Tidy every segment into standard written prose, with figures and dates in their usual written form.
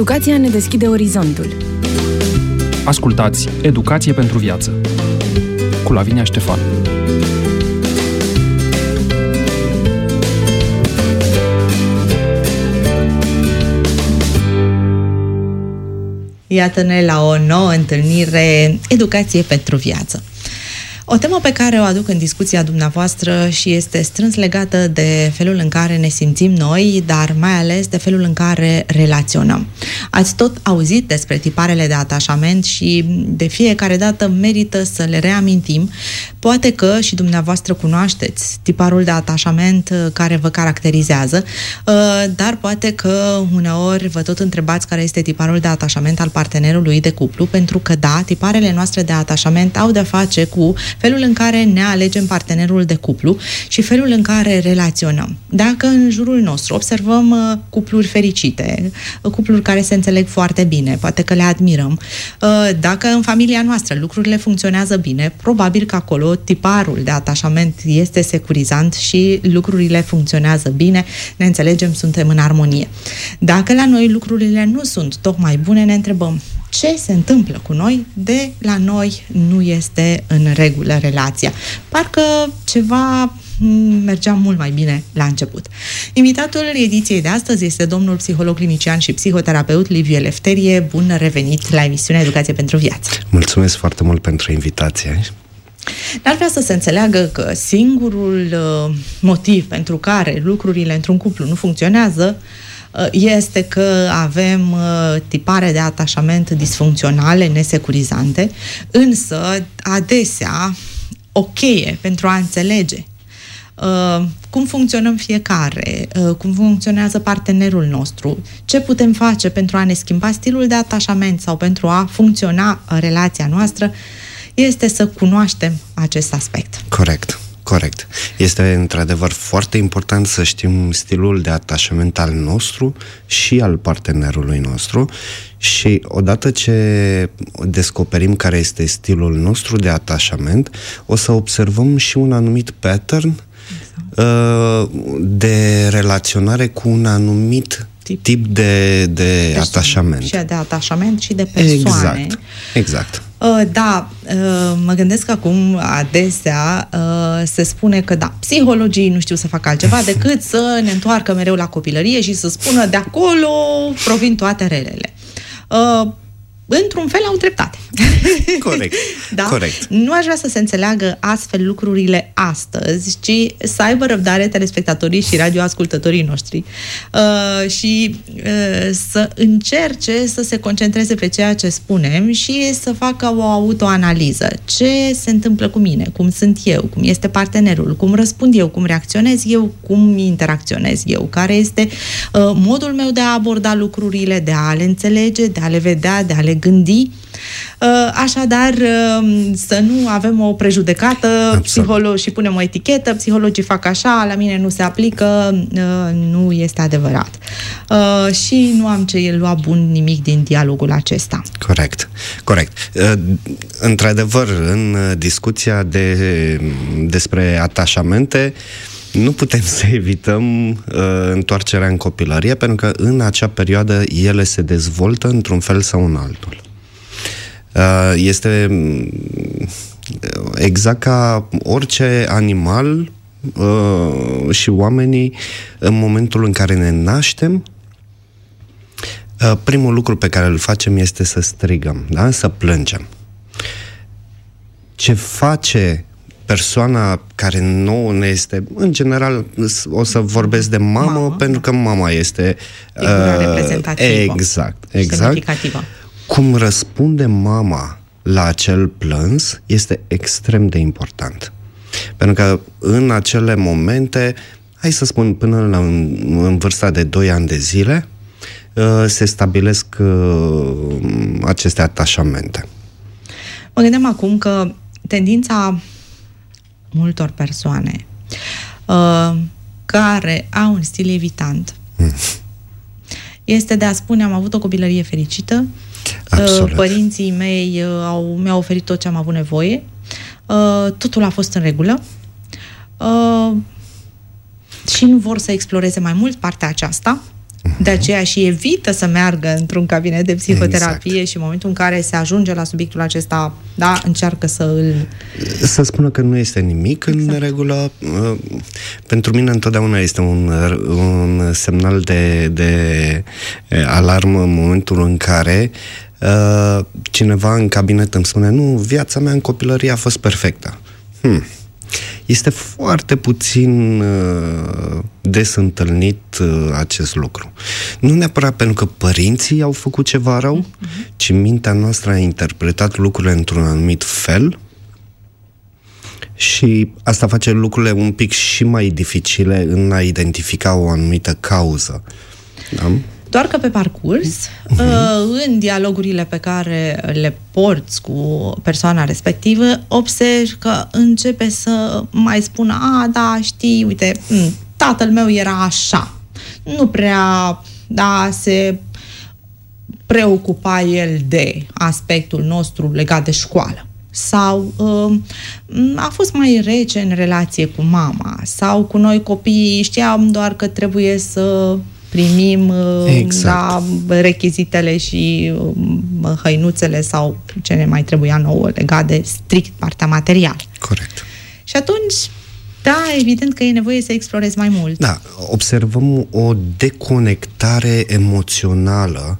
Educația ne deschide orizontul. Ascultați Educație pentru viață cu Lavinia Ștefan. Iată-ne la o nouă întâlnire Educație pentru viață. O temă pe care o aduc în discuția dumneavoastră și este strâns legată de felul în care ne simțim noi, dar mai ales de felul în care relaționăm. Ați tot auzit despre tiparele de atașament și de fiecare dată merită să le reamintim. Poate că și dumneavoastră cunoașteți tiparul de atașament care vă caracterizează, dar poate că uneori vă tot întrebați care este tiparul de atașament al partenerului de cuplu, pentru că da, tiparele noastre de atașament au de-a face cu felul în care ne alegem partenerul de cuplu și felul în care relaționăm. Dacă în jurul nostru observăm cupluri fericite, cupluri care se înțeleg foarte bine, poate că le admirăm, dacă în familia noastră lucrurile funcționează bine, probabil că acolo tiparul de atașament este securizant și lucrurile funcționează bine, ne înțelegem, suntem în armonie. Dacă la noi lucrurile nu sunt tocmai bune, ne întrebăm ce se întâmplă cu noi, de la noi nu este în regulă relația. Parcă ceva mergea mult mai bine la început. Invitatul ediției de astăzi este domnul psiholog clinician și psihoterapeut Liviu Elefterie. Bun revenit la emisiunea Educație pentru viață. Mulțumesc foarte mult pentru invitație. N-ar vrea să se înțeleagă că singurul motiv pentru care lucrurile într-un cuplu nu funcționează este că avem tipare de atașament disfuncționale, nesecurizante, însă adesea o cheie pentru a înțelege cum funcționăm fiecare, cum funcționează partenerul nostru, ce putem face pentru a ne schimba stilul de atașament sau pentru a funcționa relația noastră, este să cunoaștem acest aspect. Corect. Este într-adevăr foarte important să știm stilul de atașament al nostru și al partenerului nostru și odată ce descoperim care este stilul nostru de atașament, o să observăm și un anumit pattern de relaționare cu un anumit tip de atașament. Și de atașament și de persoane. Exact. Da, mă gândesc acum adesea se spune că da, psihologii nu știu să facă altceva decât să ne întoarcă mereu la copilărie și să spună de acolo provin toate relele. Într-un fel au dreptate. Corect. Da? Corect. Nu aș vrea să se înțeleagă astfel lucrurile astăzi, ci să aibă răbdare telespectatorii și radioascultătorii noștri și să încerce să se concentreze pe ceea ce spunem și să facă o autoanaliză. Ce se întâmplă cu mine? Cum sunt eu? Cum este partenerul? Cum răspund eu? Cum reacționez eu? Cum interacționez eu? Care este modul meu de a aborda lucrurile, de a le înțelege, de a le vedea, de a le gândi. Așadar, să nu avem o prejudecată și punem o etichetă, psihologii fac așa, la mine nu se aplică, nu este adevărat. Și nu am ce lua bun nimic din dialogul acesta. Corect. Într-adevăr, în discuția despre atașamente, nu putem să evităm întoarcerea în copilărie, pentru că în acea perioadă ele se dezvoltă într-un fel sau în altul. Este exact ca orice animal și oamenii, în momentul în care ne naștem, primul lucru pe care îl facem este să strigăm, da? Să plângem. Ce face persoana care nu ne este, în general, o să vorbesc de mamă, pentru că mama este reprezentativă. Exact. Semnificativă. Cum răspunde mama la acel plâns este extrem de important. Pentru că în acele momente, hai să spun, până în vârsta de 2 ani de zile, se stabilesc aceste atașamente. Mă gândeam acum că tendința multor persoane care au un stil evitant este de a spune: am avut o copilărie fericită, părinții mei mi-au oferit tot ce am avut nevoie, totul a fost în regulă și nu vor să exploreze mai mult partea aceasta De aceea și evită să meargă într-un cabinet de psihoterapie, exact. Și în momentul în care se ajunge la subiectul acesta, da, încearcă să îl... Să spună că nu este nimic în neregulă. Pentru mine întotdeauna este un semnal de alarmă în momentul în care cineva în cabinet îmi spune: nu, viața mea în copilărie a fost perfectă. Este foarte puțin des întâlnit acest lucru. Nu neapărat pentru că părinții au făcut ceva rău, ci mintea noastră a interpretat lucrurile într-un anumit fel și asta face lucrurile un pic și mai dificile în a identifica o anumită cauză. Da? Doar că pe parcurs, în dialogurile pe care le porți cu persoana respectivă, observi că începe să mai spună: da, știi, uite, tatăl meu era așa. Nu prea, da, se preocupa el de aspectul nostru legat de școală. Sau a fost mai rece în relație cu mama. Sau cu noi copiii știam doar că trebuie să primim rechizitele și hăinuțele sau ce ne mai trebuia nouă legat de strict partea materială. Corect. Și atunci, da, evident că e nevoie să explorezi mai mult. Da, observăm o deconectare emoțională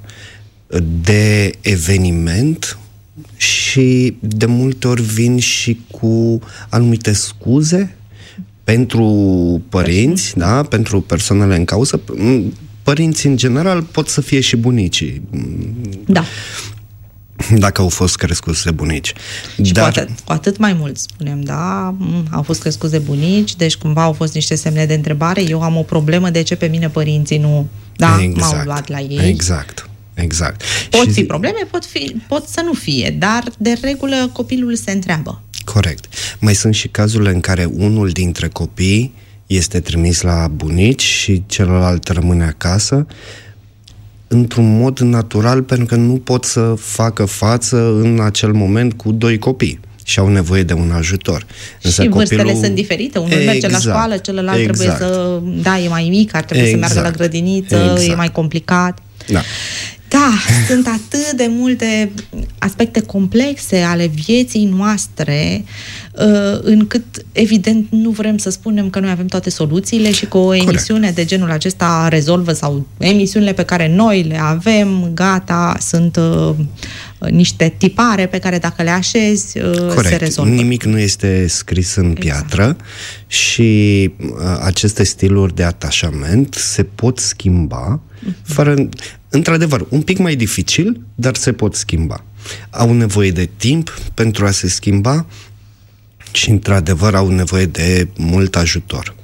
de eveniment și de multe ori vin și cu anumite scuze pentru părinți, da, pentru persoanele în cauză. Părinții, în general, pot să fie și bunicii. Da. Dacă au fost crescuți de bunici. Și cu atât mai mult, spunem, da, au fost crescuți de bunici, deci cumva au fost niște semne de întrebare. Eu am o problemă, de ce pe mine părinții nu, da, m-au luat la ei. Exact. Pot fi probleme, pot să nu fie, dar de regulă copilul se întreabă. Corect. Mai sunt și cazurile în care unul dintre copii este trimis la bunici și celălalt rămâne acasă într-un mod natural, pentru că nu pot să facă față în acel moment cu doi copii și au nevoie de un ajutor. Însă și vârstele sunt diferite. Unul merge la școală, celălalt trebuie să... Da, e mai mic, ar trebui să meargă la grădiniță, e mai complicat. Da. Da, sunt atât de multe aspecte complexe ale vieții noastre, încât, evident, nu vrem să spunem că noi avem toate soluțiile și că o emisiune de genul acesta rezolvă, sau emisiunile pe care noi le avem, gata, sunt niște tipare pe care dacă le așezi, se rezolvă. Nimic nu este scris în piatră și aceste stiluri de atașament se pot schimba fără... Într-adevăr, un pic mai dificil, dar se pot schimba. Au nevoie de timp pentru a se schimba și, într-adevăr, au nevoie de mult ajutor.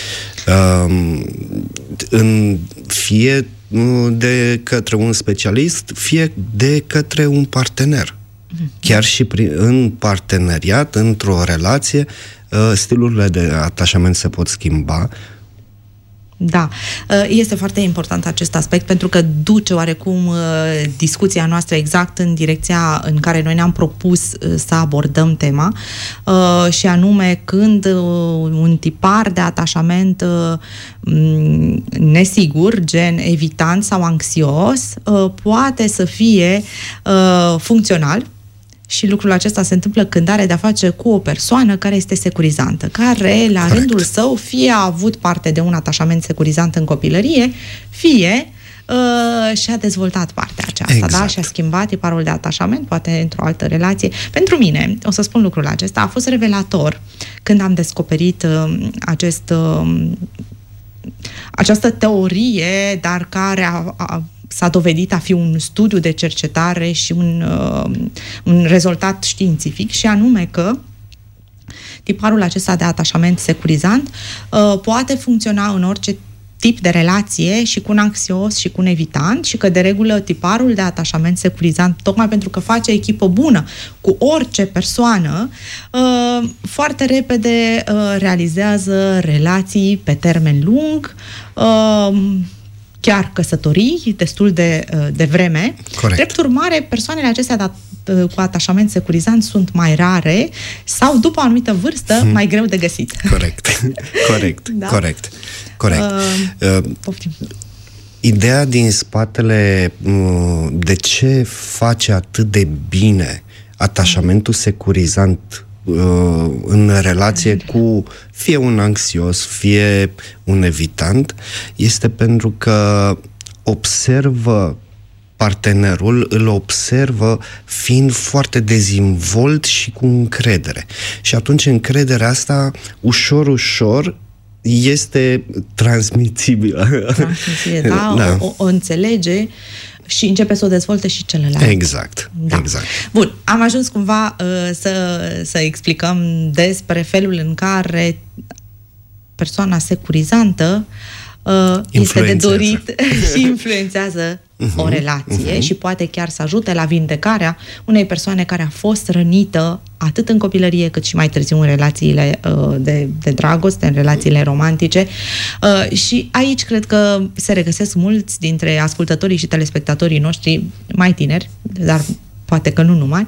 Fie de către un specialist, fie de către un partener. Chiar și în parteneriat, într-o relație, stilurile de atașament se pot schimba. Da, este foarte important acest aspect, pentru că duce oarecum discuția noastră exact în direcția în care noi ne-am propus să abordăm tema, și anume când un tipar de atașament nesigur, gen evitant sau anxios, poate să fie funcțional. Și lucrul acesta se întâmplă când are de-a face cu o persoană care este securizantă, care, la rândul său, fie a avut parte de un atașament securizant în copilărie, fie și-a dezvoltat partea aceasta, da? Și-a schimbat tiparul de atașament, poate într-o altă relație. Pentru mine, o să spun lucrul acesta, a fost revelator când am descoperit această teorie, dar care s-a dovedit a fi un studiu de cercetare și un rezultat științific, și anume că tiparul acesta de atașament securizant poate funcționa în orice tip de relație, și cu un anxios și cu un evitant, și că de regulă tiparul de atașament securizant, tocmai pentru că face echipă bună cu orice persoană, foarte repede realizează relații pe termen lung, chiar căsătorii destul de vreme. Corect. Drept urmare, persoanele acestea cu atașament securizant sunt mai rare sau, după o anumită vârstă, mai greu de găsit. Corect. Da? Corect. Ideea din spatele de ce face atât de bine atașamentul securizant în relație cu fie un anxios, fie un evitant, este pentru că observă partenerul, îl observă fiind foarte dezvolt și cu încredere. Și atunci încrederea asta, ușor, este transmisibilă. Da. O înțelege și începe să o dezvolte și celălalt. Exact. Bun, am ajuns cumva să explicăm despre felul în care persoana securizantă este de dorit și influențează o relație și poate chiar să ajute la vindecarea unei persoane care a fost rănită atât în copilărie cât și mai târziu în relațiile de dragoste, în relațiile romantice. Și aici cred că se regăsesc mulți dintre ascultătorii și telespectatorii noștri mai tineri, dar poate că nu numai,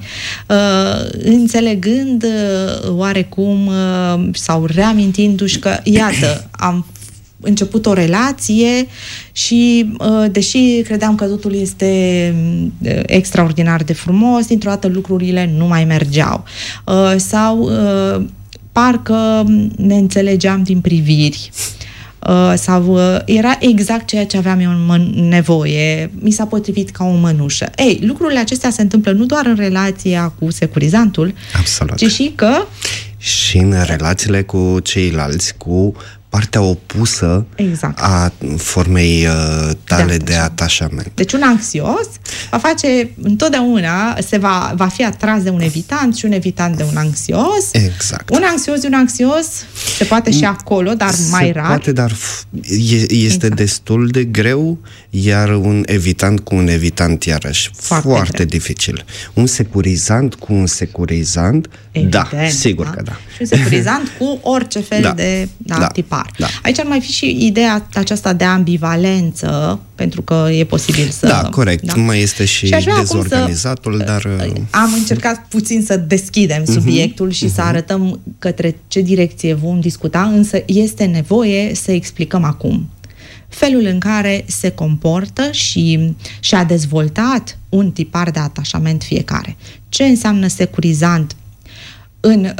înțelegând oarecum sau reamintindu-și că, iată, am început o relație și, deși credeam că totul este extraordinar de frumos, dintr-o dată lucrurile nu mai mergeau. Sau parcă ne înțelegeam din priviri. Sau era exact ceea ce aveam eu nevoie, mi s-a potrivit ca o mănușă. Ei, lucrurile acestea se întâmplă nu doar în relația cu securizantul, absolut, ci și și în relațiile cu ceilalți, cu partea opusă a formei tale de atașament. Deci un anxios va face întotdeauna, va fi atras de un evitant și un evitant de un anxios. Exact. Un anxios de un anxios se poate și acolo, dar mai rar. Poate, dar este destul de greu, iar un evitant cu un evitant iarăși foarte dificil. Un securizant cu un securizant, evident, sigur că da. Și un securizant cu orice fel de tipar. Da. Aici ar mai fi și ideea aceasta de ambivalență, pentru că e posibil să... Da, corect. Da? Mai este și dezorganizatul, dar... Am încercat puțin să deschidem subiectul și să arătăm către ce direcție vom discuta, însă este nevoie să explicăm acum felul în care se comportă și a dezvoltat un tipar de atașament fiecare. Ce înseamnă securizant în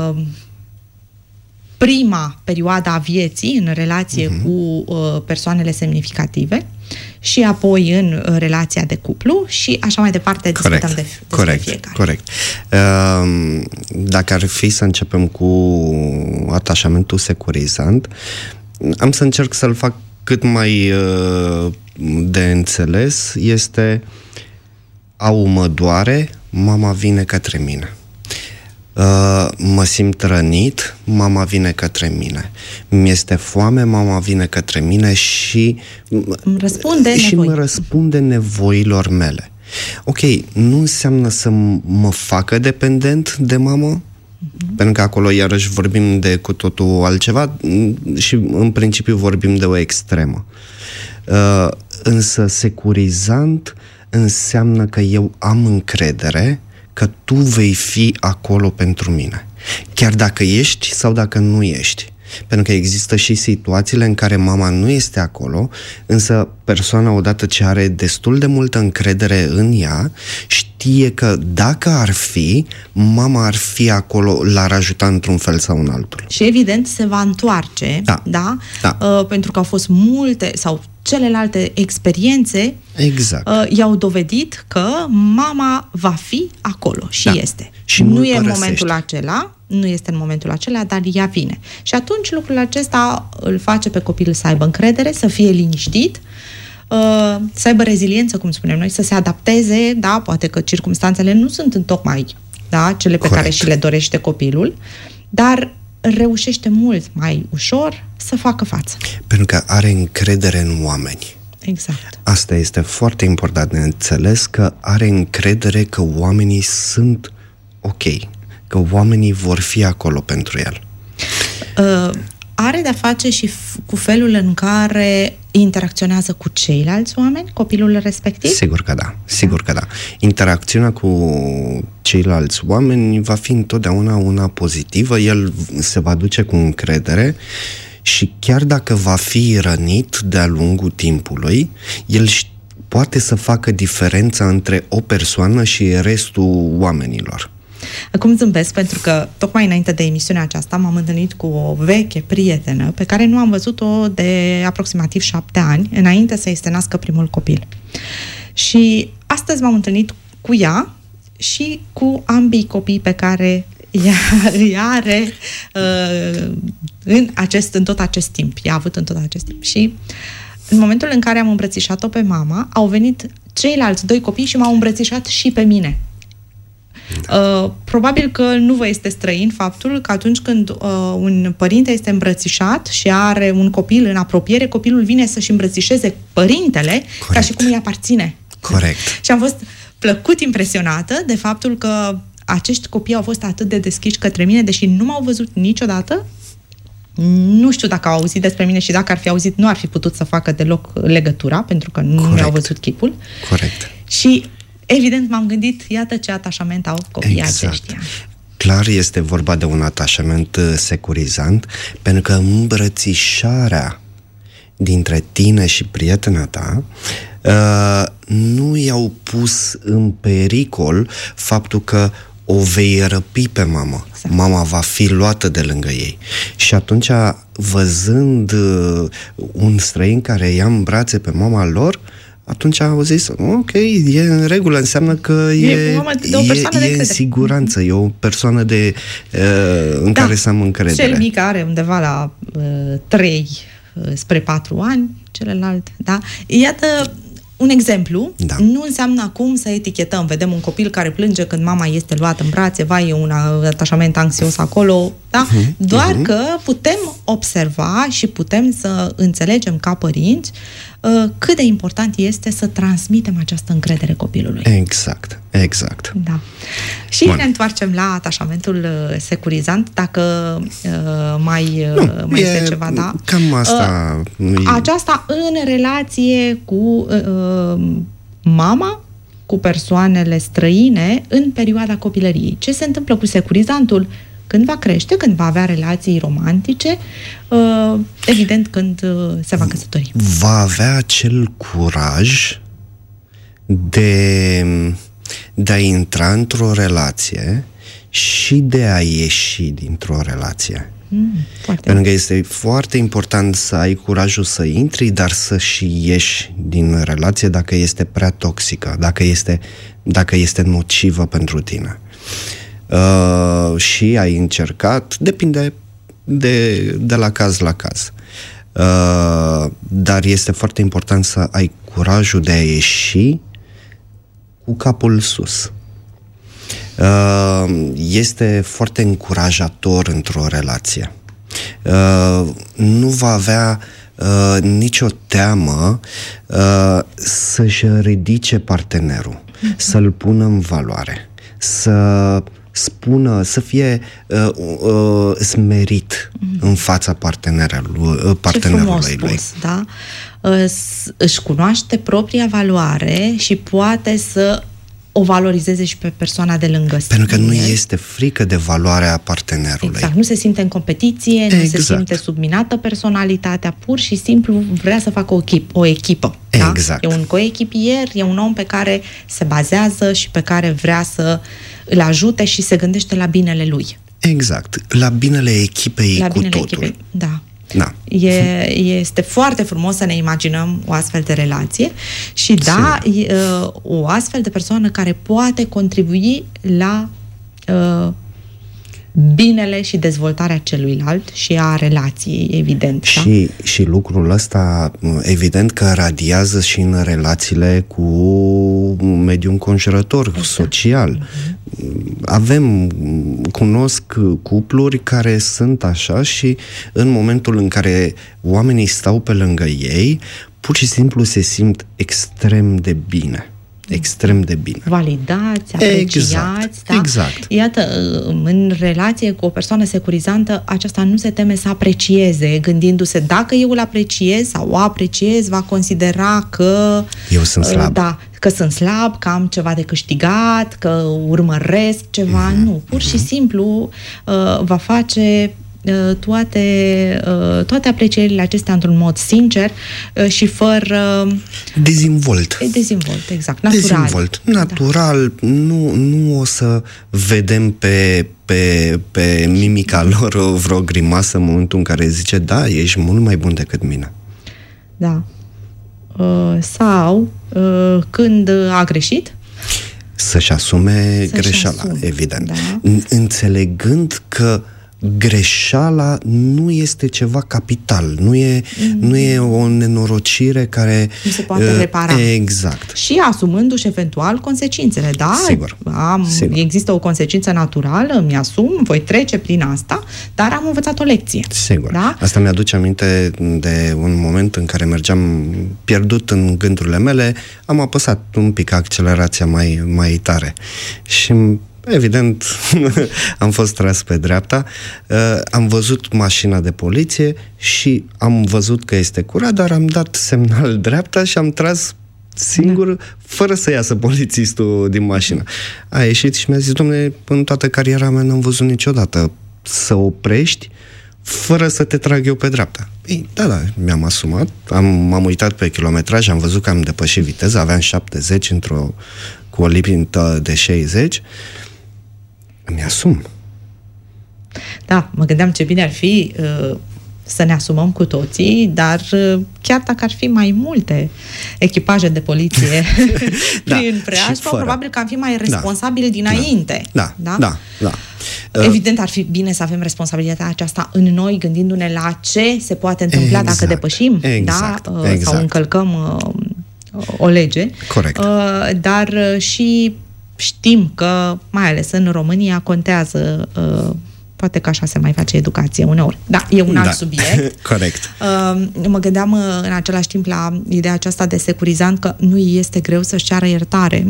prima perioadă a vieții, în relație cu persoanele semnificative, și apoi în relația de cuplu și așa mai departe discutăm despre fiecare. Corect. Dacă ar fi să începem cu atașamentul securizant, am să încerc să-l fac cât mai de înțeles. Este: au mă doare, mama vine către mine. Mă simt rănit, mama vine către mine. Mi-este foame, mama vine către mine și mă răspunde nevoilor mele. Ok, nu înseamnă să mă facă dependent de mamă, pentru că acolo iarăși vorbim de cu totul altceva și în principiu vorbim de o extremă. Însă securizant înseamnă că eu am încredere că tu vei fi acolo pentru mine. Chiar dacă ești sau dacă nu ești. Pentru că există și situațiile în care mama nu este acolo, însă persoana, odată ce are destul de multă încredere în ea, știe că dacă ar fi, mama ar fi acolo, l-ar ajuta într-un fel sau în altul. Și evident se va întoarce, da? Pentru că au fost multe sau celelalte experiențe i-au dovedit că mama va fi acolo și este. Și nu e în momentul acela, nu este în momentul acela, dar ea vine. Și atunci lucrul acesta îl face pe copil să aibă încredere, să fie liniștit, să aibă reziliență, cum spunem noi, să se adapteze, da, poate că circumstanțele nu sunt întocmai cele pe care și le dorește copilul, dar reușește mult mai ușor să facă față. Pentru că are încredere în oameni. Exact. Asta este foarte important de înțeles, că are încredere că oamenii sunt ok, că oamenii vor fi acolo pentru el. Are de-a face și cu felul în care interacționează cu ceilalți oameni, copilul respectiv? Sigur că da. Interacțiunea cu ceilalți oameni va fi întotdeauna una pozitivă, el se va duce cu încredere Și chiar dacă va fi rănit de-a lungul timpului, el poate să facă diferența între o persoană și restul oamenilor. Acum zâmbesc pentru că tocmai înainte de emisiunea aceasta m-am întâlnit cu o veche prietenă pe care nu am văzut-o de aproximativ 7 ani, înainte să-i se nască primul copil. Și astăzi m-am întâlnit cu ea și cu ambii copii pe care îi are în tot acest timp. I-a avut în tot acest timp. Și în momentul în care am îmbrățișat-o pe mama, au venit ceilalți 2 copii și m-au îmbrățișat și pe mine. Probabil că nu vă este străin faptul că atunci când un părinte este îmbrățișat și are un copil în apropiere, copilul vine să-și îmbrățișeze părintele. Corect. Ca și cum îi aparține. Corect. Și am fost plăcut impresionată de faptul că acești copii au fost atât de deschiși către mine, deși nu m-au văzut niciodată. Nu știu dacă au auzit despre mine și dacă ar fi auzit, nu ar fi putut să facă deloc legătura, pentru că nu mi-au văzut chipul. Corect. Și evident m-am gândit, iată ce atașament au copiii aceștia. Clar este vorba de un atașament securizant, pentru că îmbrățișarea dintre tine și prietena ta nu i-au pus în pericol faptul că o vei răpi pe mamă. Exact. Mama va fi luată de lângă ei. Și atunci, văzând un străin care ia în brațe pe mama lor, atunci au zis, ok, e în regulă, înseamnă că e în siguranță, e o persoană în care să am încredere. Cel mic are undeva la 3 spre 4 ani, celălalt, da? Iată un exemplu, nu înseamnă acum să etichetăm. Vedem un copil care plânge când mama este luată în brațe, vai, e un atașament anxios acolo, da? Doar că putem observa și putem să înțelegem ca părinți cât de important este să transmitem această încredere copilului. Exact. Da. Și ne întoarcem la atașamentul securizant, dacă mai este ceva, da? Cam asta. Aceasta în relație cu mama, cu persoanele străine în perioada copilăriei. Ce se întâmplă cu securizantul? Când va crește, când va avea relații romantice, evident când se va căsători. Va avea acel curaj de a intra într-o relație și de a ieși dintr-o relație. Pentru că este foarte important să ai curajul să intri, dar să și ieși din relație dacă este prea toxică, dacă este nocivă pentru tine. Și ai încercat, depinde de la caz la caz. Dar este foarte important să ai curajul de a ieși cu capul sus. Este foarte încurajator într-o relație. Nu va avea nicio teamă să-și ridice partenerul, să-l pună în valoare, să spună, să fie smerit în fața partenerului lui. Spus, da? Își cunoaște propria valoare și poate să o valorizeze și pe persoana de lângă sine. Pentru că nu este frică de valoarea partenerului. Exact. Nu se simte în competiție, nu se simte subminată personalitatea, pur și simplu vrea să facă o echipă. Da? Exact. E un coechipier, e un om pe care se bazează și pe care vrea să îl ajute și se gândește la binele lui. Exact. La binele echipei cu totul. Da. Da. Este foarte frumos să ne imaginăm o astfel de relație și o astfel de persoană care poate contribui la binele și dezvoltarea celuilalt și a relației, evident. Și lucrul ăsta, evident că radiază și în relațiile cu mediul înconjurător, social. Cunosc cupluri care sunt așa și în momentul în care oamenii stau pe lângă ei, pur și simplu se simt extrem de bine. Extrem de bine. Validați, apreciați. Exact. Iată, în relație cu o persoană securizantă, aceasta nu se teme să aprecieze, gândindu-se, dacă eu îl apreciez sau o apreciez, va considera că eu sunt slab. Da, că sunt slab, că am ceva de câștigat, că urmăresc ceva. Nu, pur și simplu va face toate aprecierile acestea într-un mod sincer și fără... Dezvolt, exact, natural. Natural, da. Nu o să vedem pe mimica lor vreo grimasă în momentul în care zice, da, ești mult mai bun decât mine. Da. Sau când a greșit, să-și asume greșeala, evident. Da. Înțelegând că greșeala nu este ceva capital, nu e o nenorocire care nu se poate repara. Exact. Și asumându-și eventual consecințele, da? Sigur. Există o consecință naturală, îmi asum, voi trece prin asta, dar am învățat o lecție. Sigur. Da? Asta mi-aduce aminte de un moment în care mergeam pierdut în gândurile mele, am apăsat un pic accelerația mai tare și evident, am fost tras pe dreapta, am văzut mașina de poliție și am văzut că este curat, dar am dat semnal dreapta și am tras singur, fără să iasă polițistul din mașină. A ieșit și mi-a zis, dom'le, în toată cariera mea n-am văzut niciodată să oprești fără să te trag eu pe dreapta. Ei, da, mi-am asumat, m-am uitat pe kilometraj, am văzut că am depășit viteza, aveam 70 cu o limită de 60. Îmi asum. Da, mă gândeam ce bine ar fi să ne asumăm cu toții, dar chiar dacă ar fi mai multe echipaje de poliție prin preajmă, probabil că am fi mai responsabili dinainte. Da. Evident, ar fi bine să avem responsabilitatea aceasta în noi, gândindu-ne la ce se poate întâmpla dacă depășim, sau încălcăm o lege. Corect. Dar și știm că, mai ales în România, contează, poate că așa se mai face educație uneori. Da, e un alt subiect. Corect. Mă gândeam în același timp la ideea aceasta de securizant, că nu este greu să-și ceară iertare.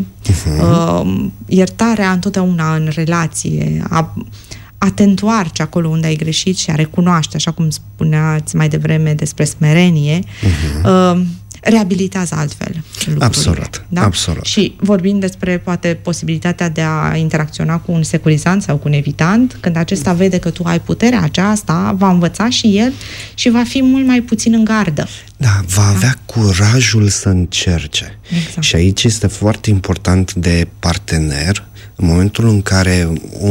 Iertarea întotdeauna în relație, a te întoarce acolo unde ai greșit și a recunoaște, așa cum spuneați mai devreme despre smerenie, reabilitează altfel lucrurile. Absolut. Și vorbind despre poate posibilitatea de a interacționa cu un securizant sau cu un evitant, când acesta vede că tu ai puterea aceasta, va învăța și el și va fi mult mai puțin în gardă. Da, va avea curajul să încerce. Exact. Și aici este foarte important de partener, în momentul în care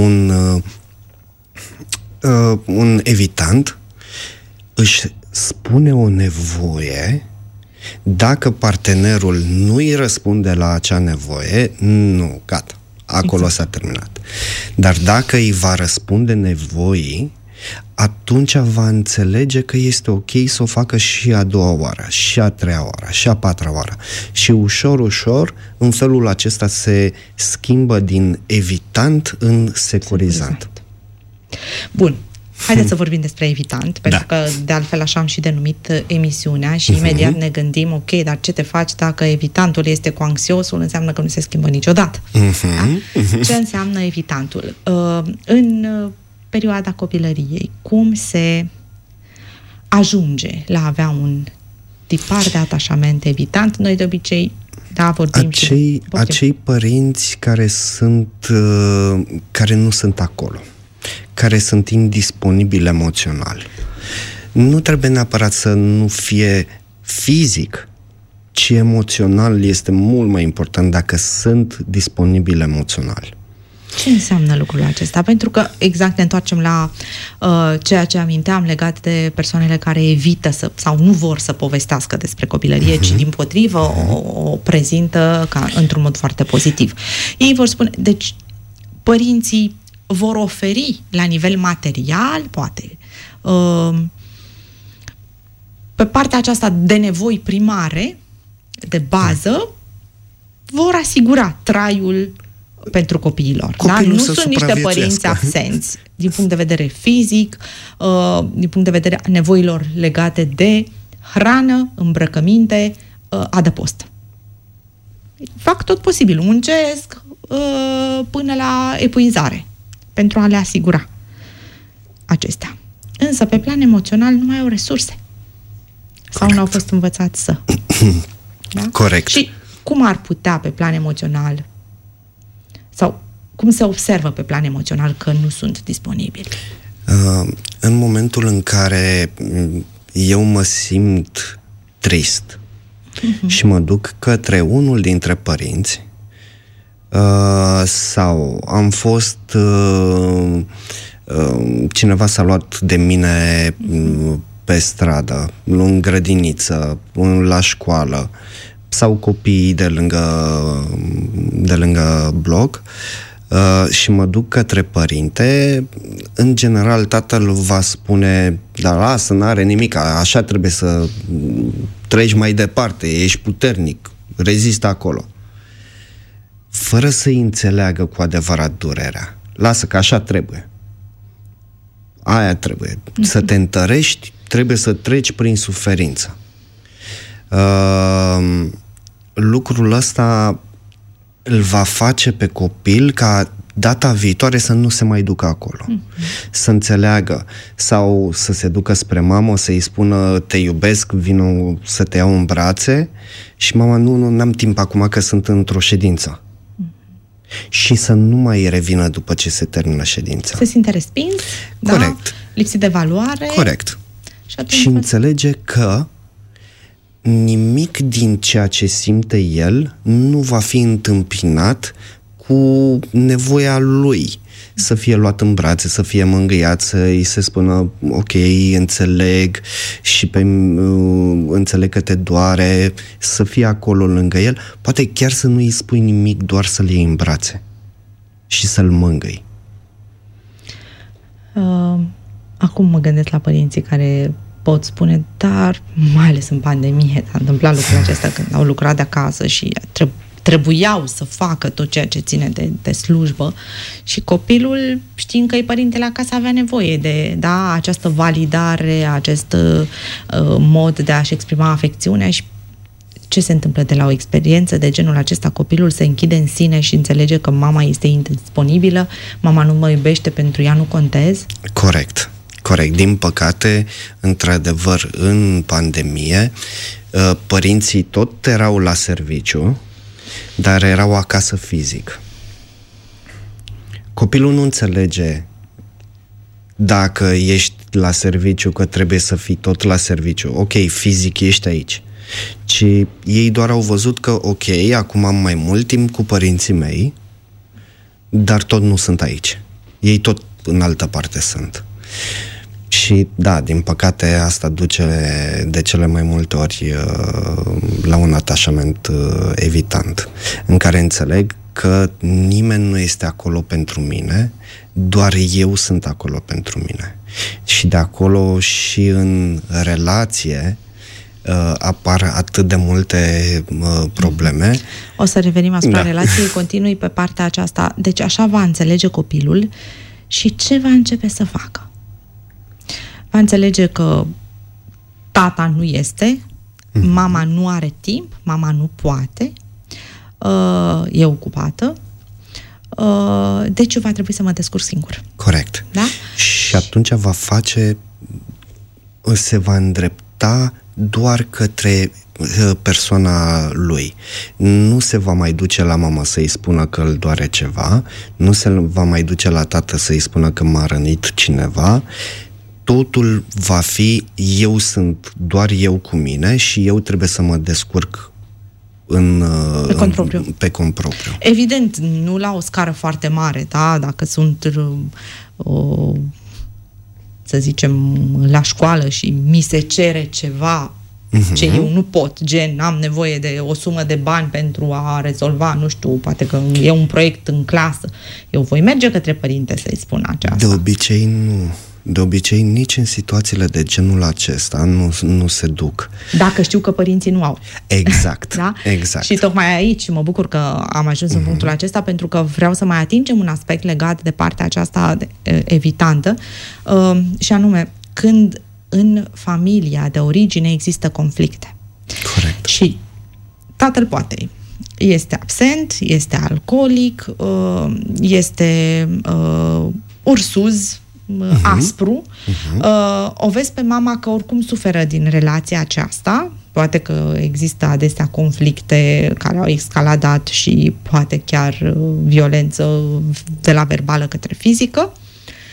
un evitant își spune o nevoie. Dacă partenerul nu îi răspunde la acea nevoie, nu, gata, acolo s-a terminat. Dar dacă îi va răspunde nevoii, atunci va înțelege că este ok să o facă și a doua oară, și a treia oară, și a patra oară. Și ușor, în felul acesta se schimbă din evitant în securizant. Bun. Haideți să vorbim despre evitant, pentru că de altfel așa am și denumit emisiunea și imediat ne gândim, ok, dar ce te faci dacă evitantul este cu anxiosul? Înseamnă că nu se schimbă niciodată. Ce înseamnă evitantul? În perioada copilăriei, cum se ajunge la a avea un tipar de atașament evitant? Noi de obicei vorbim acei părinți care nu sunt acolo, care sunt indisponibili emoțional. Nu trebuie neapărat să nu fie fizic, ci emoțional este mult mai important dacă sunt disponibili emoțional. Ce înseamnă lucrul acesta? Pentru că exact ne întoarcem la ceea ce aminteam legat de persoanele care evită sau nu vor să povestească despre copilărie, ci dimpotrivă o prezintă într-un mod foarte pozitiv. Ei vor spune, deci părinții vor oferi la nivel material, poate, pe partea aceasta de nevoi primare, de bază, vor asigura traiul pentru copiilor. Nu sunt niște părinți absenți din punct de vedere fizic, din punct de vedere a nevoilor legate de hrană, îmbrăcăminte, adăpost. Fac tot posibil, muncesc până la epuizare pentru a le asigura acestea. Însă, pe plan emoțional, nu mai au resurse. Sau nu au fost învățați să. Da? Corect. Și cum ar putea pe plan emoțional sau cum se observă pe plan emoțional că nu sunt disponibili? În momentul în care eu mă simt trist și mă duc către unul dintre părinți, sau am fost cineva s-a luat de mine pe stradă, în grădiniță, la școală, sau copiii de lângă bloc, și mă duc către părinte, în general tatăl va spune: dar lasă, n-are nimic, așa trebuie să treci mai departe, ești puternic, rezistă acolo. Fără să-i înțeleagă cu adevărat durerea. Lasă că așa trebuie. Aia trebuie. Să te întărești, trebuie să treci prin suferință. Lucrul ăsta îl va face pe copil ca data viitoare să nu se mai ducă acolo. Să înțeleagă, sau să se ducă spre mamă, să-i spună: te iubesc, vino să te iau în brațe, și mama: nu, n-am timp acum că sunt într-o ședință. Și să nu mai revină după ce se termină ședința. Se simte respins, corect. Da? Lipsit de valoare. Corect. Și și înțelege că nimic din ceea ce simte el nu va fi întâmpinat cu nevoia lui să fie luat în brațe, să fie mângâiat, să-i se spună: ok, înțeleg și înțeleg că te doare, să fie acolo lângă el. Poate chiar să nu îi spui nimic, doar să-l iei în brațe și să-l mângâi. Acum mă gândesc la părinții care pot spune: dar mai ales în pandemie s-a întâmplat lucrul acesta, când au lucrat de acasă și trebuiau să facă tot ceea ce ține de slujbă, și copilul, știind că e părintele acasă, avea nevoie de această validare, acest mod de a-și exprima afecțiunea. Și ce se întâmplă de la o experiență de genul acesta? Copilul se închide în sine și înțelege că mama este indisponibilă, mama nu mă iubește, pentru ea nu contez? Corect. Din păcate, într-adevăr, în pandemie, părinții tot erau la serviciu, dar erau acasă fizic. Copilul nu înțelege, dacă ești la serviciu, că trebuie să fii tot la serviciu. Ok, fizic ești aici. Ci ei doar au văzut că, ok, acum am mai mult timp cu părinții mei, dar tot nu sunt aici. Ei tot în altă parte sunt. Și da, din păcate, asta duce de cele mai multe ori la un atașament evitant, în care înțeleg că nimeni nu este acolo pentru mine, doar eu sunt acolo pentru mine. Și de acolo și în relație apar atât de multe probleme. O să revenim asupra relației, continui pe partea aceasta. Deci așa va înțelege copilul și ce va începe să facă? Va înțelege că tata nu este, mama nu are timp, mama nu poate, e ocupată, deci va trebui să mă descurc singur. Corect. Da? Și atunci se va îndrepta doar către persoana lui. Nu se va mai duce la mama să-i spună că îl doare ceva, nu se va mai duce la tată să-i spună că m-a rănit cineva. Totul va fi: eu sunt doar eu cu mine și eu trebuie să mă descurc pe cont propriu. Evident, nu la o scară foarte mare, da? Dacă sunt să zicem la școală și mi se cere ceva ce eu nu pot, gen am nevoie de o sumă de bani pentru a rezolva, nu știu, poate că e un proiect în clasă, eu voi merge către părinte să-i spun aceasta. De obicei nu. De obicei, nici în situațiile de genul acesta nu se duc. Dacă știu că părinții nu au. Exact. Da? Exact. Și tocmai aici mă bucur că am ajuns în punctul acesta, pentru că vreau să mai atingem un aspect legat de partea aceasta evitantă, și anume, când în familia de origine există conflicte. Corect. Și tatăl poate este absent, este alcoolic, este ursuz, aspru, o vezi pe mama că oricum suferă din relația aceasta, poate că există adesea conflicte care au escaladat și poate chiar violență de la verbală către fizică,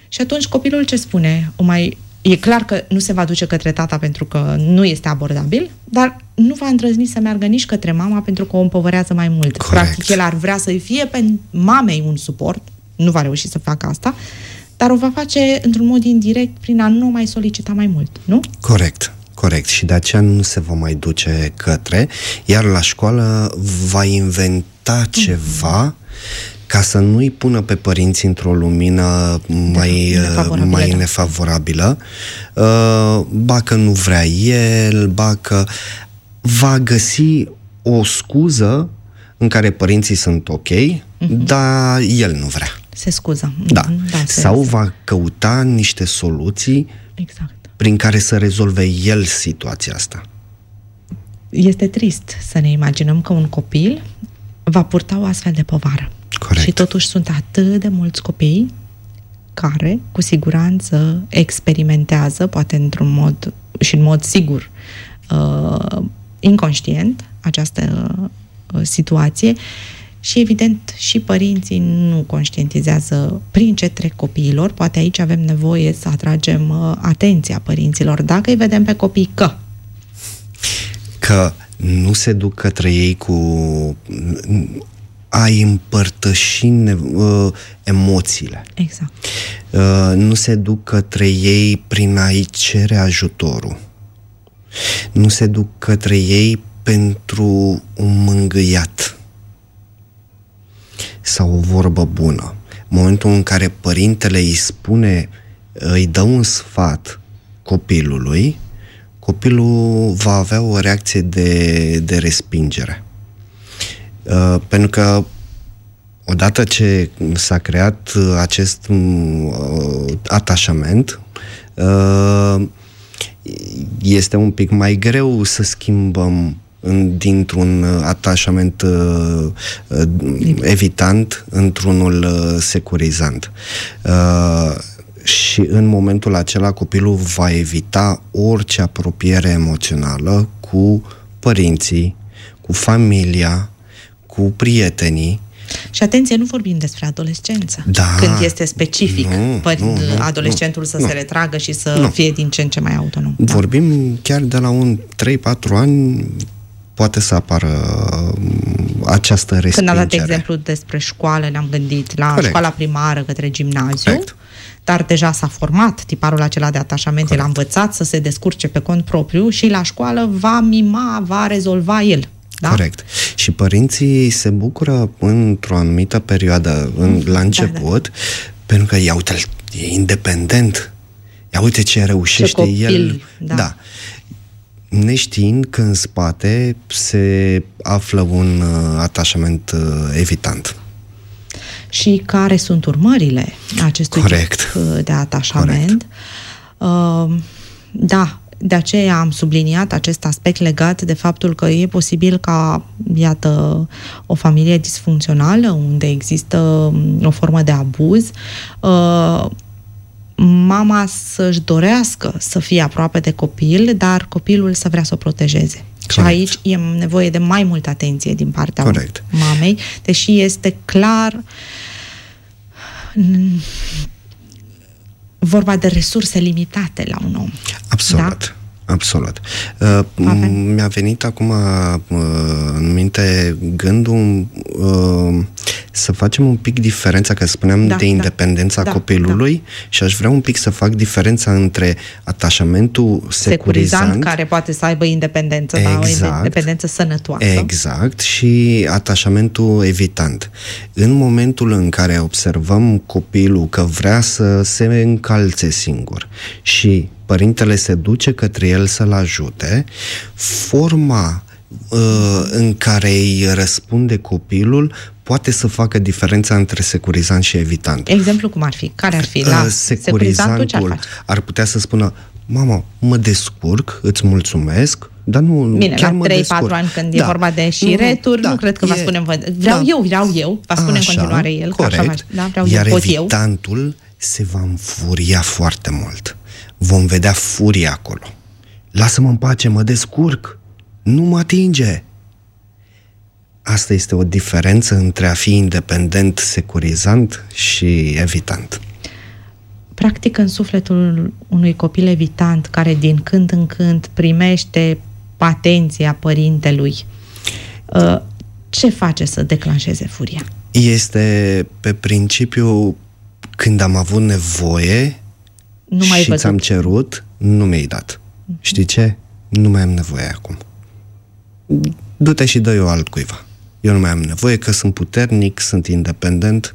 Și atunci copilul ce spune? E clar că nu se va duce către tata pentru că nu este abordabil, dar nu va îndrăzni să meargă nici către mama pentru că o împovărează mai mult. Corect. Practic, el ar vrea să-i fie pe mamei un suport, nu va reuși să facă asta, dar o va face într-un mod indirect prin a nu mai solicita mai mult, nu? Corect. Și de aceea nu se va mai duce către, iar la școală va inventa ceva ca să nu-i pună pe părinți într-o lumină mai nefavorabilă, ba că nu vrea el, ba că va găsi o scuză în care părinții sunt ok, dar el nu vrea. Se scuză. Da. Sau va căuta niște soluții prin care să rezolve el situația asta. Este trist să ne imaginăm că un copil va purta o astfel de povară. Corect. Și totuși sunt atât de mulți copii care, cu siguranță, experimentează, poate într-un mod și în mod sigur, inconștient, această situație și, evident, și părinții nu conștientizează prin ce trec copiilor. Poate aici avem nevoie să atragem atenția părinților. Dacă îi vedem pe copii că nu se duc către ei cu a-i împărtăși emoțiile. Exact. Nu se duc către ei prin a-i cere ajutorul. Nu se duc către ei pentru un mângâiat sau o vorbă bună. În momentul în care părintele îi dă un sfat copilului, copilul va avea o reacție de respingere. Pentru că odată ce s-a creat acest atașament, este un pic mai greu să schimbăm dintr-un atașament evitant într-unul securizant. Și în momentul acela copilul va evita orice apropiere emoțională cu părinții, cu familia, cu prietenii. Și atenție, nu vorbim despre adolescență. Da. Când este specific adolescentul să se retragă și să fie din ce în ce mai autonom. Vorbim chiar de la un 3-4 ani poate să apară această respingere. Când am dat exemplu despre școală, ne-am gândit la școala primară către gimnaziu, dar deja s-a format tiparul acela de atașament, el a învățat să se descurce pe cont propriu și la școală va mima, va rezolva el. Da? Corect. Și părinții se bucură într-o anumită perioadă, la început, pentru că, ia uite, e independent, ia uite ce reușește el. Da. Neștiind că în spate se află un atașament evitant. Și care sunt urmările acestui tip de atașament? Da, de aceea am subliniat acest aspect legat de faptul că e posibil ca, iată, o familie disfuncțională, unde există o formă de abuz, mama să-și dorească să fie aproape de copil, dar copilul să vrea să o protejeze. Corect. Și aici e nevoie de mai multă atenție din partea mamei, deși este clar vorba de resurse limitate la un om. Absolut. Da? Absolut. Mi-a venit acum în minte gândul să facem un pic diferența, că spuneam de independența copilului și aș vrea un pic să fac diferența între atașamentul securizant care poate să aibă independență, o independență sănătoasă. Exact, și atașamentul evitant. În momentul în care observăm copilul că vrea să se încalțe singur și părintele se duce către el să-l ajute, forma în care îi răspunde copilul poate să facă diferența între securizant și evitant. Exemplu cum ar fi? Care ar fi? La securizantul ar putea să spună: mama, mă descurc, îți mulțumesc, dar nu bine, chiar la 3-4 ani când e vorba de șireturi, nu cred că va spune vreau eu, va spune în continuare el. Corect. Iar evitantul se va înfuria foarte mult. Vom vedea furie acolo. Lasă-mă în pace, mă descurc. Nu mă atinge. Asta este o diferență între a fi independent, securizant și evitant. Practic, în sufletul unui copil evitant care din când în când primește atenția părintelui, ce face să declanșeze furia? Este pe principiu când am avut nevoie și ți-am cerut, nu mi-ai dat. Știi ce? Nu mai am nevoie acum. Du-te și dă-i o altcuiva. Eu nu mai am nevoie că sunt puternic, sunt independent.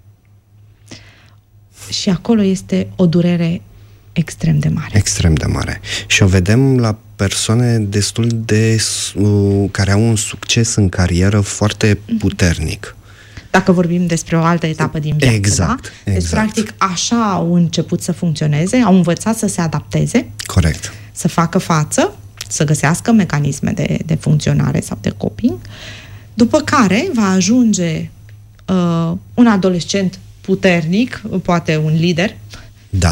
Și acolo este o durere extrem de mare. Extrem de mare. Și o vedem la persoane destul de care au un succes în carieră foarte puternic. Dacă vorbim despre o altă etapă din viață, exact, da? Deci, practic, așa au început să funcționeze, au învățat să se adapteze, corect, să facă față, să găsească mecanisme de funcționare sau de coping, după care va ajunge un adolescent puternic, poate un lider, da?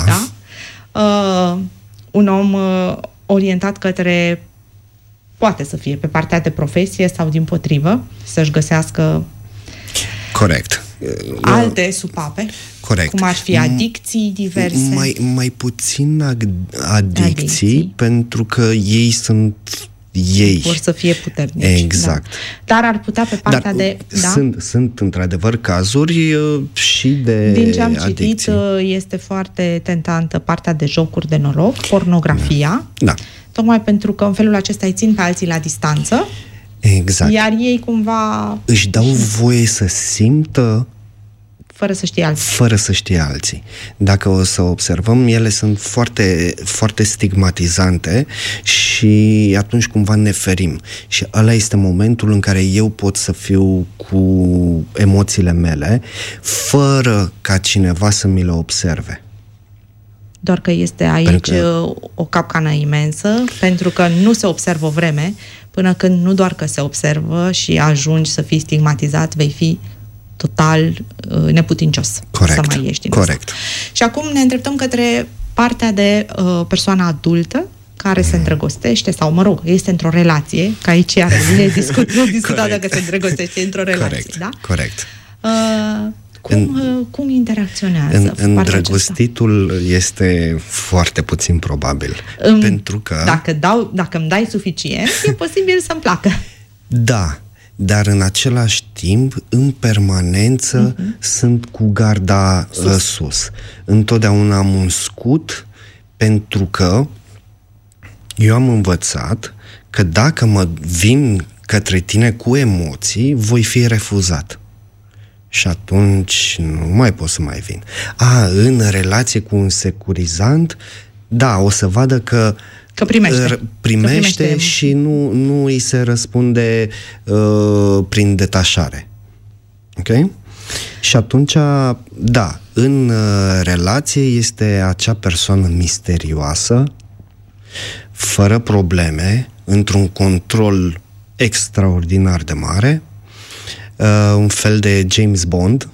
Un om orientat către, poate să fie pe partea de profesie sau dimpotrivă, să-și găsească corect. Alte supape, corect. Cum ar fi adicții diverse. Mai puțin adicții, pentru că ei sunt ei. Vor să fie puternici. Exact. Da. Dar ar putea pe partea de... Sunt într-adevăr cazuri și de din ce am adicții. citit, este foarte tentantă partea de jocuri de noroc, pornografia. Da. Tocmai pentru că în felul acesta îi țin pe alții la distanță. Exact. Iar ei cumva... își dau voie să simtă fără să știe alții. Fără să știe alții. Dacă o să observăm, ele sunt foarte, foarte stigmatizante și atunci cumva ne ferim. Și ăla este momentul în care eu pot să fiu cu emoțiile mele fără ca cineva să mi le observe. Doar că este aici o capcană imensă, pentru că nu se observă o vreme, până când nu doar că se observă și ajungi să fii stigmatizat, vei fi total neputincios. Corect. Să mai ieși din Corect. asta. Și acum ne îndreptăm către partea de persoană adultă care se îndrăgostește sau, mă rog, este într-o relație, că aici iar ne discutăm dacă se îndrăgostește într-o relație. Corect. Da? Corect. Cum interacționează? Îndrăgostitul este foarte puțin probabil. Pentru că... Dacă îmi dai suficient, e posibil să-mi placă. Da, dar în același timp, în permanență, sunt cu garda sus. Întotdeauna am un scut, pentru că eu am învățat că dacă mă vin către tine cu emoții, voi fi refuzat. Și atunci nu mai pot să mai vin. În relație cu un securizant, da, o să vadă că primește și nu îi se răspunde prin detașare. Ok? Și atunci, da, în relație este acea persoană misterioasă, fără probleme, într-un control extraordinar de mare, un fel de James Bond,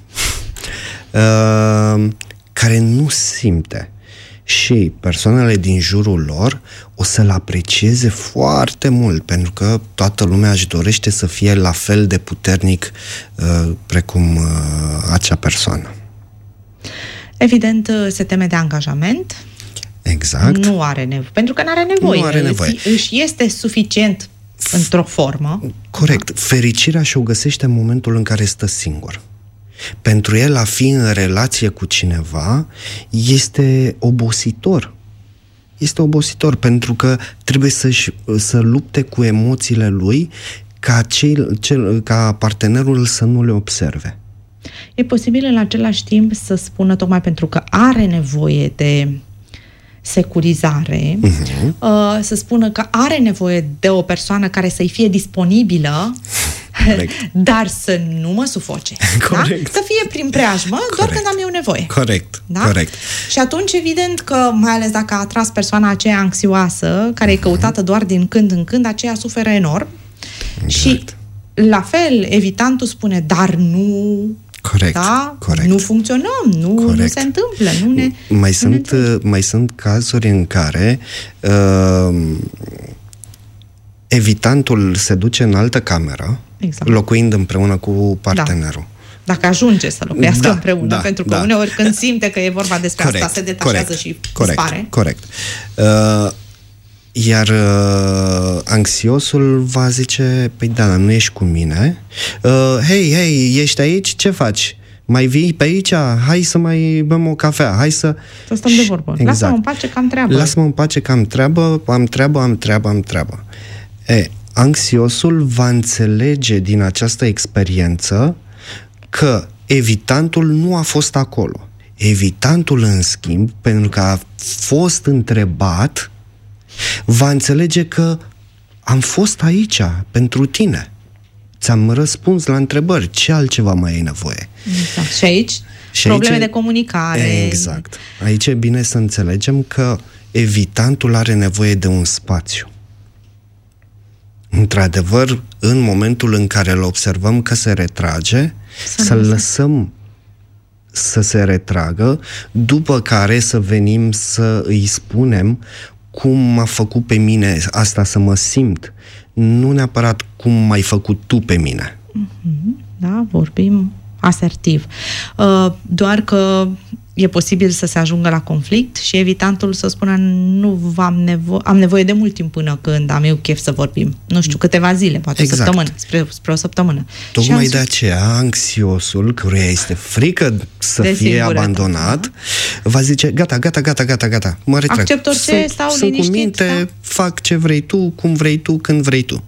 care nu simte. Și persoanele din jurul lor o să-l aprecieze foarte mult, pentru că toată lumea își dorește să fie la fel de puternic precum acea persoană. Evident, se teme de angajament. Exact. Nu are nevoie. Pentru că nu are nevoie. Nu are nevoie. Își este suficient într-o formă. Corect. Da. Fericirea și-o găsește în momentul în care stă singur. Pentru el, a fi în relație cu cineva este obositor. Este obositor pentru că trebuie să lupte cu emoțiile lui ca partenerul să nu le observe. E posibil în același timp să spună, tocmai pentru că are nevoie de securizare, să spună că are nevoie de o persoană care să-i fie disponibilă, dar să nu mă sufoce. Da? Să fie prin preajmă, doar când am eu nevoie. Corect. Da? Corect. Și atunci, evident că, mai ales dacă a atras persoana aceea anxioasă, care e căutată doar din când în când, aceea suferă enorm. Exact. Și, la fel, evitantul spune, dar nu... Corect, da? corect. Nu funcționăm, nu se întâmplă. Mai sunt cazuri în care evitantul se duce în altă cameră, locuind împreună cu partenerul. Dacă ajunge să locuiască împreună, pentru că uneori când simte că e vorba despre asta, se detașează și dispare. Corect. Iar anxiosul va zice, păi da, nu ești cu mine. Hei, ești aici? Ce faci? Mai vii pe aici? Hai să mai bem o cafea, hai să stăm de vorbă. Exact. Lasă-mă în pace că am treabă. Lasă-mă în pace că am treabă. Anxiosul va înțelege din această experiență că evitantul nu a fost acolo. Evitantul, în schimb, pentru că a fost întrebat, va înțelege că am fost aici pentru tine. Ți-am răspuns la întrebări. Ce altceva mai ai nevoie? Exact. Și aici probleme de comunicare. Exact. Aici e bine să înțelegem că evitantul are nevoie de un spațiu. Într-adevăr, în momentul în care îl observăm că se retrage, să-l lăsăm să se retragă, după care să venim să îi spunem cum m-a făcut pe mine asta să mă simt, nu neapărat cum m-ai făcut tu pe mine. Da, vorbim asertiv. Doar că e posibil să se ajungă la conflict și evitantul să spună am nevoie de mult timp până când am eu chef să vorbim. Nu știu, câteva zile, poate o săptămână, spre o săptămână. Tocmai de aceea anxiosul, căruia este frică să fie abandonat, va zice, gata, mă retrag. Accept orice, stau liniștit. Sunt cu minte, fac ce vrei tu, cum vrei tu, când vrei tu.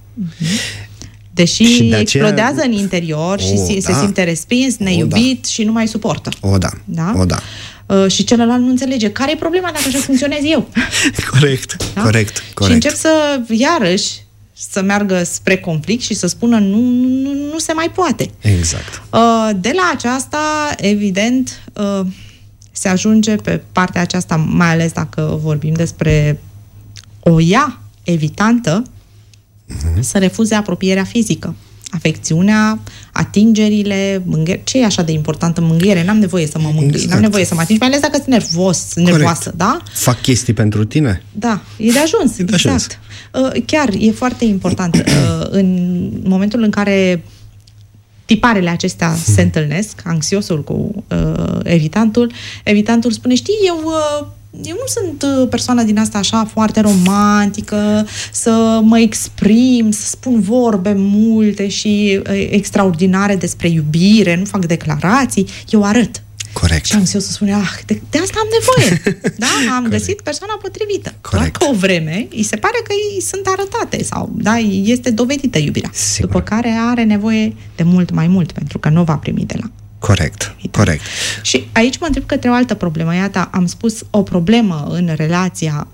Deși explodează în interior și se simte respins, neiubit și nu mai suportă. O da. Și celălalt nu înțelege care e problema dacă așa funcționez eu. Corect. Și încep iarăși să meargă spre conflict și să spună nu se mai poate. Exact. De la aceasta, evident, se ajunge pe partea aceasta, mai ales dacă vorbim despre o ea evitantă, să refuze apropierea fizică, afecțiunea, atingerile, ce e așa de important în mângâiere? N-am nevoie să mă mângâi, n-am nevoie să mă ating, mai ales dacă sunt nervoasă, da? Fac chestii pentru tine? Da, e de ajuns, exact. Chiar e foarte important în momentul în care tiparele acestea se întâlnesc, anxiosul cu evitantul spune, știi, eu nu sunt persoana din asta așa foarte romantică, să mă exprim, să spun vorbe multe și extraordinare despre iubire, nu fac declarații, eu arăt. Corect. Și anxiosul spune, de asta am nevoie. Da, am găsit persoana potrivită. Doar că o vreme, îi se pare că îi sunt arătate sau, da, este dovedită iubirea. Sigur. După care are nevoie de mult mai mult, pentru că nu va primi de la. Corect. Și aici mă întreb către o altă problemă. Iată, am spus o problemă în relația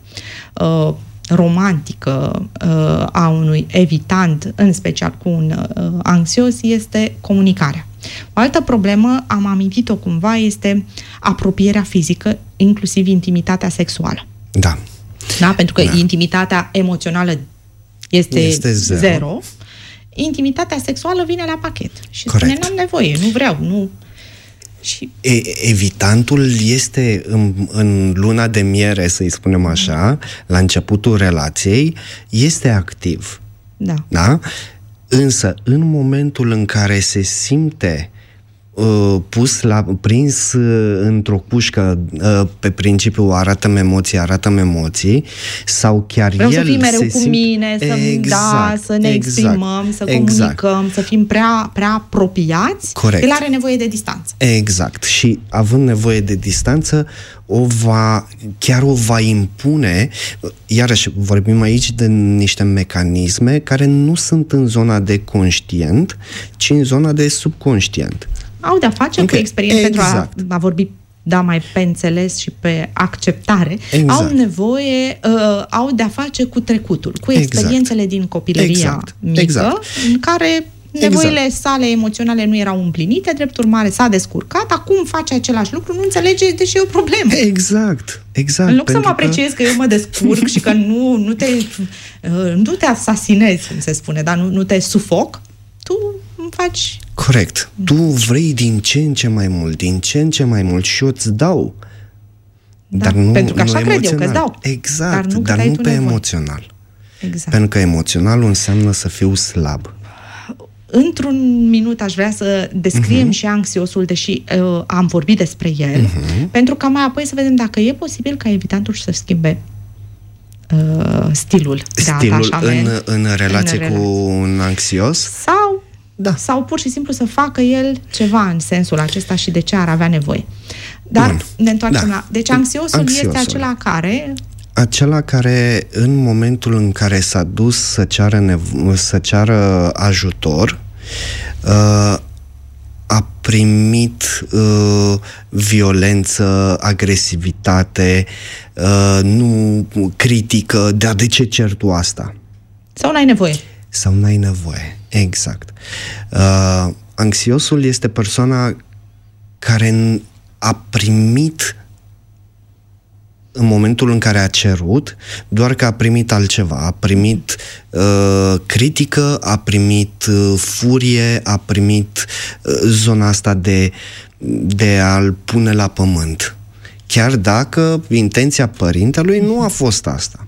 romantică a unui evitant, în special cu un anxios, este comunicarea. O altă problemă, am amintit-o cumva, este apropierea fizică, inclusiv intimitatea sexuală. Da. Da? Pentru că intimitatea emoțională este zero. Intimitatea sexuală vine la pachet. Și spune, n-am nevoie, nu vreau, nu... Și... Evitantul este în luna de miere, să-i spunem așa, la începutul relației, este activ. Da? Însă, în momentul în care se simte prins într-o cușcă pe principiu arată-mi emoții, sau chiar vreau să fii mereu cu mine, să ne exprimăm, să comunicăm, să fim prea apropiați. Corect. El are nevoie de distanță. Exact. Și având nevoie de distanță, o va impune. Iarăși, vorbim aici de niște mecanisme care nu sunt în zona de conștient, ci în zona de subconștient. Au de-a face cu experiență pentru a vorbi mai pe înțeles și pe acceptare. Au nevoie, au de-a face cu trecutul, cu experiențele din copilăria mică, în care nevoile sale emoționale nu erau împlinite, drept urmare s-a descurcat, acum face același lucru, nu înțelege, deși e o problemă. Exact. În loc să mă apreciez că eu mă descurc și că nu te asasinezi, cum se spune, dar nu te sufoc, tu îmi faci... Corect. Tu vrei din ce în ce mai mult și eu îți dau. Dar nu, pentru că așa nu cred eu că îți dau. Exact, dar nu pe emoțional. Exact. Pentru că emoționalul înseamnă să fiu slab. într-un minut aș vrea să descriem și anxiosul, deși am vorbit despre el, pentru ca mai apoi să vedem dacă e posibil ca evitantul să schimbe stilul de atașament în relație cu un anxios? Sau pur și simplu să facă el ceva în sensul acesta și de ce ar avea nevoie. Dar ne întoarcem la... Deci anxiosul este acela care în momentul în care s-a dus să ceară ajutor, a primit violență, agresivitate, nu critică, de ce cer tu asta? Sau n-ai nevoie. Sau n-ai nevoie, exact. Anxiosul este persoana care a primit în momentul în care a cerut, doar că a primit altceva. A primit critică, a primit furie, a primit zona asta de a-l pune la pământ. Chiar dacă intenția părintelui nu a fost asta.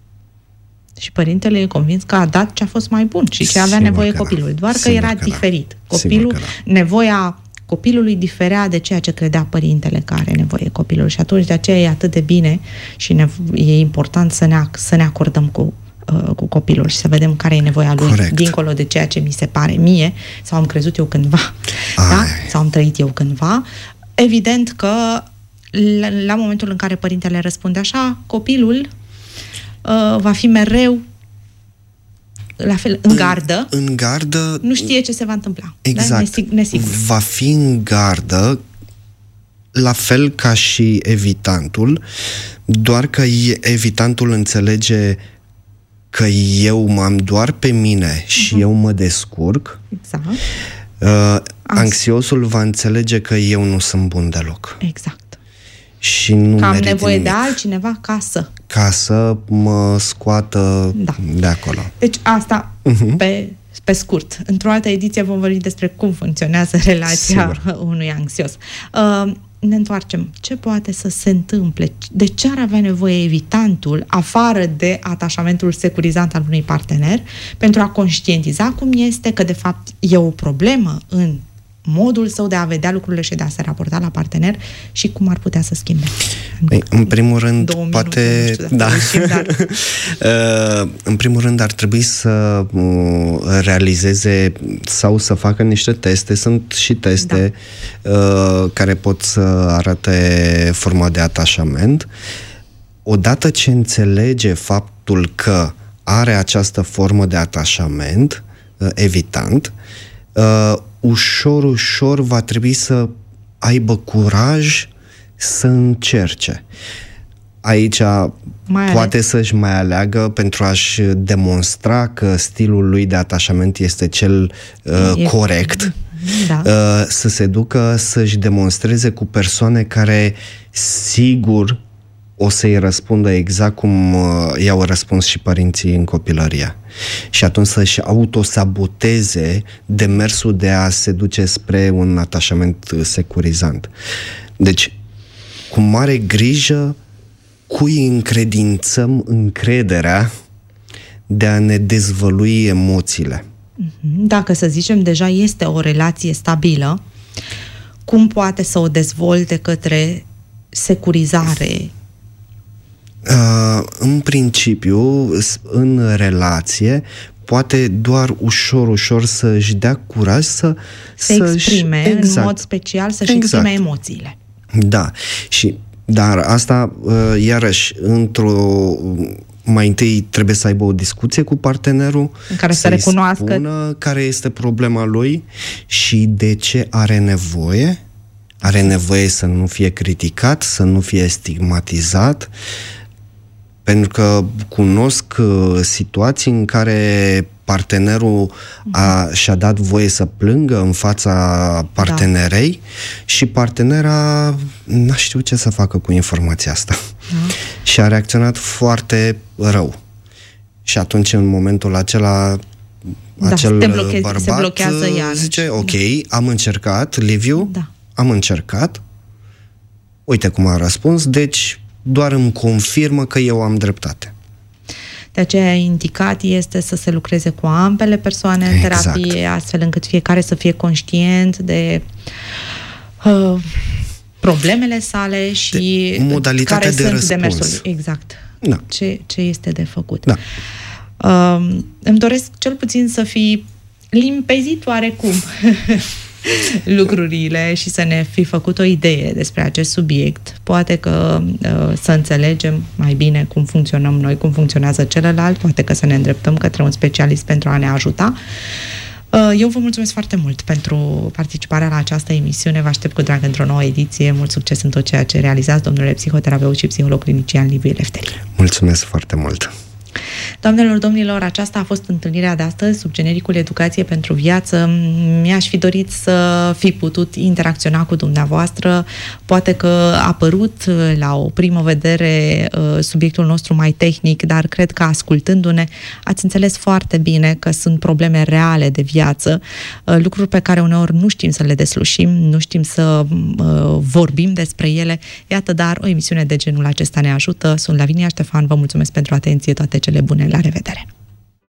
Și părintele e convins că a dat ce a fost mai bun și ce avea nevoie copilul. Doar că era diferit. Nevoia copilului diferea de ceea ce credea părintele că are nevoie copilul. Și atunci de aceea e atât de bine și e important să ne acordăm cu copilul și să vedem care e nevoia lui. Corect. Dincolo de ceea ce mi se pare mie sau am crezut eu cândva. Da? Sau am trăit eu cândva. Evident că la momentul în care părintele răspunde așa, copilul va fi mereu la fel, în gardă. În gardă. Nu știe ce se va întâmpla. Exact. Da? Nesigur. Va fi în gardă la fel ca și evitantul, doar că evitantul înțelege că eu m-am doar pe mine și eu mă descurc. Exact. Anxiosul va înțelege că eu nu sunt bun deloc. Exact. Și nu că am nevoie de altcineva ca să mă scoată de acolo. Deci asta pe scurt. Într-o altă ediție vom vorbi despre cum funcționează relația unui anxios. Ne întoarcem. Ce poate să se întâmple? De ce ar avea nevoie evitantul, afară de atașamentul securizant al unui partener, pentru a conștientiza cum este că de fapt e o problemă în modul său de a vedea lucrurile și de a se raporta la partener și cum ar putea să schimbe? În primul rând, poate... în primul rând ar trebui să realizeze sau să facă niște teste. Sunt și teste care pot să arate forma de atașament. Odată ce înțelege faptul că are această formă de atașament evitant, ușor va trebui să aibă să încerce. Aici poate să-și mai aleagă pentru a-și demonstra că stilul lui de atașament este cel corect. Să se ducă să-și demonstreze cu persoane care sigur o să-i răspundă exact cum i-au răspuns și părinții în copilărie. Și atunci să-și autosaboteze demersul de a se duce spre un atașament securizant. Deci, cu mare grijă, cui încredințăm încrederea de a ne dezvălui emoțiile. Dacă, să zicem, deja este o relație stabilă, cum poate să o dezvolte către securizare? În principiu, în relație, poate doar ușor să-și dea curaj să exprime în mod special, să-și exprime emoțiile. Da. Dar asta, iarăși, mai întâi trebuie să aibă o discuție cu partenerul, în care să recunoască, spună care este problema lui și de ce are nevoie. Are nevoie să nu fie criticat, să nu fie stigmatizat, pentru că cunosc situații în care partenerul și-a dat voie să plângă în fața partenerei și partenera n-a știut ce să facă cu informația asta. Și a reacționat foarte rău. Și atunci, în momentul acela, acel bărbat zice, ok, am încercat, Liviu, am încercat, uite cum a răspuns, deci doar îmi confirmă că eu am dreptate. De aceea indicat este să se lucreze cu ambele persoane în terapie, astfel încât fiecare să fie conștient de problemele sale și de modalitatea care de sunt răspuns. demersul. Exact. Da. Ce este de făcut. Da. Îmi doresc cel puțin să fii limpezit oarecum lucrurile și să ne fi făcut o idee despre acest subiect. Poate că să înțelegem mai bine cum funcționăm noi, cum funcționează celălalt, poate că să ne îndreptăm către un specialist pentru a ne ajuta. Eu vă mulțumesc foarte mult pentru participarea la această emisiune. Vă aștept cu drag într-o nouă ediție. Mult succes în tot ceea ce realizați, domnule psihoterapeut și psiholog clinician Liviu Eleftheriu. Mulțumesc foarte mult! Doamnelor, domnilor, aceasta a fost întâlnirea de astăzi sub genericul Educație pentru Viață. Mi-aș fi dorit să fi putut interacționa cu dumneavoastră. Poate că a părut la o primă vedere subiectul nostru mai tehnic, dar cred că ascultându-ne ați înțeles foarte bine că sunt probleme reale de viață, lucruri pe care uneori nu știm să le deslușim, nu știm să vorbim despre ele. Iată, dar o emisiune de genul acesta ne ajută. Sunt Lavinia Ștefan, vă mulțumesc pentru atenție, toate cele bune, la revedere!